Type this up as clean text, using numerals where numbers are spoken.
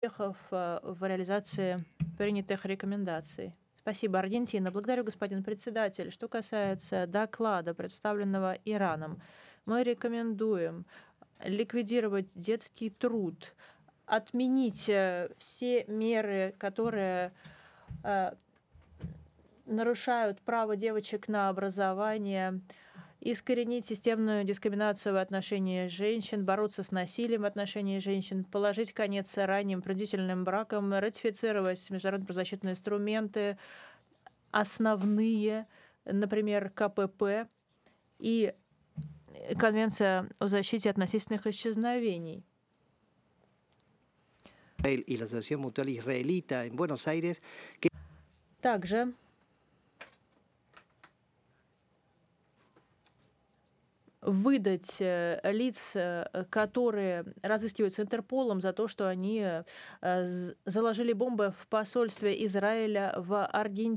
успехов в реализации принятых рекомендаций. Спасибо, Аргентина. Благодарю, господин председатель. Что касается доклада, представленного Ираном, мы рекомендуем ликвидировать детский труд, отменить все меры, которые нарушают право девочек на образование, искоренить системную дискриминацию в отношении женщин, бороться с насилием в отношении женщин, положить конец ранним принудительным бракам, ратифицировать международные правозащитные инструменты, основные, например, КПП и Конвенция о защите от насильственных исчезновений. Также выдать лиц, которые разыскиваются Интерполом за то, что они заложили бомбы в посольстве Израиля в Аргентине.